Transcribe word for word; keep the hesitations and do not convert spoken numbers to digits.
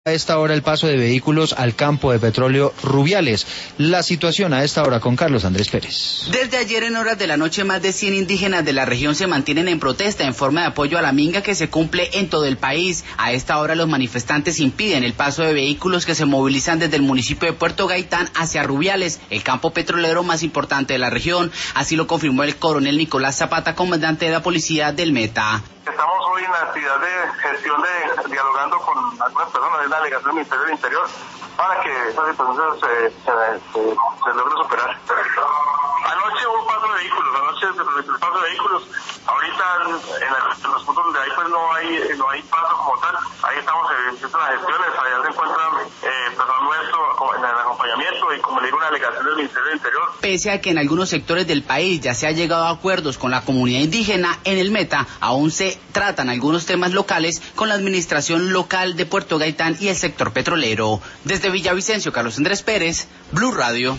A esta hora el paso de vehículos al campo de petróleo Rubiales. La situación a esta hora con Carlos Andrés Pérez. Desde ayer en horas de la noche más de cien indígenas de la región se mantienen en protesta en forma de apoyo a la minga que se cumple en todo el país. A esta hora los manifestantes impiden el paso de vehículos que se movilizan desde el municipio de Puerto Gaitán hacia Rubiales, el campo petrolero más importante de la región. Así lo confirmó el coronel Nicolás Zapata, comandante de la policía del Meta. Estamos hoy en la actividad de gestión de dialogando con algunas personas de la delegación del Ministerio del Interior para que esa situación se, se, se, se logre superar. Anoche hubo un paso de vehículos, anoche el paso de vehículos. Ahorita en, el, en los puntos donde hay pues no hay no hay paso como tal. Ahí estamos haciendo las gestiones, allá se encuentran eh, personal nuestro en el acompañamiento y como le digo una delegación del Ministerio del Interior. Pese a que en algunos sectores del país ya se ha llegado a acuerdos con la comunidad indígena, en el Meta aún se tratan algunos temas locales con la administración local de Puerto Gaitán y el sector petrolero. Desde Villavicencio, Carlos Andrés Pérez, Blue Radio.